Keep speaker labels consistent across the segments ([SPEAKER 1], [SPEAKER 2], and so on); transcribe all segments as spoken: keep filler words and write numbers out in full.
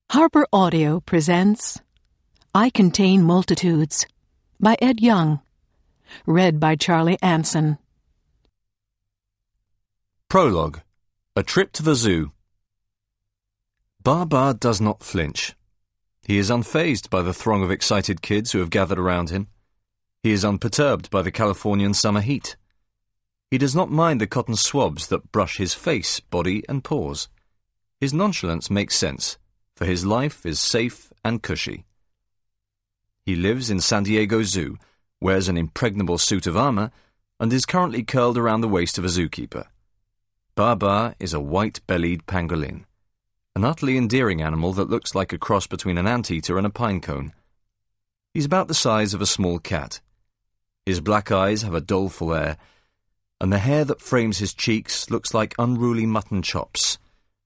[SPEAKER 1] Harper Audio presents I Contain Multitudes by Ed Young. Read by Charlie Anson.
[SPEAKER 2] Prologue. A Trip to the Zoo. Baa does not flinch. He is unfazed by the throng of excited kids who have gathered around him. He is unperturbed by the Californian summer heat. He does not mind the cotton swabs that brush his face, body, and paws. His nonchalance makes sense, for his life is safe and cushy. He lives in San Diego Zoo, wears an impregnable suit of armor, and is currently curled around the waist of a zookeeper. Baa is a white-bellied pangolin, an utterly endearing animal that looks like a cross between an anteater and a pinecone. He's about the size of a small cat. His black eyes have a doleful air, and the hair that frames his cheeks looks like unruly mutton chops.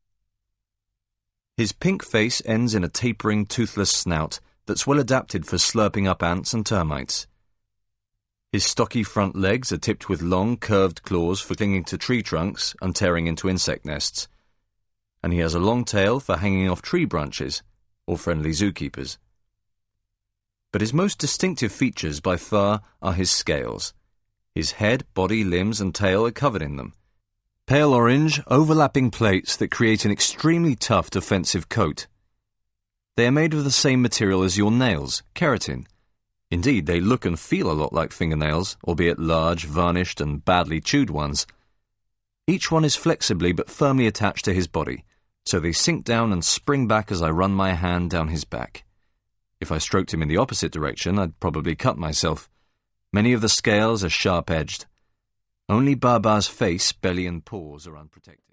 [SPEAKER 2] His pink face ends in a tapering, toothless snout that's well adapted for slurping up ants and termites. His stocky front legs are tipped with long, curved claws for clinging to tree trunks and tearing into insect nests, and he has a long tail for hanging off tree branches or friendly zookeepers. But his most distinctive features by far are his scales. His head, body, limbs, and tail are covered in them. Pale orange, overlapping plates that create an extremely tough defensive coat. They are made of the same material as your nails, keratin. Indeed, they look and feel a lot like fingernails, albeit large, varnished, and badly chewed ones. Each one is flexibly but firmly attached to his body, so they sink down and spring back as I run my hand down his back. If I stroked him in the opposite direction, I'd probably cut myself. Many of the scales are sharp-edged. Only Baa's face, belly, and paws are unprotected.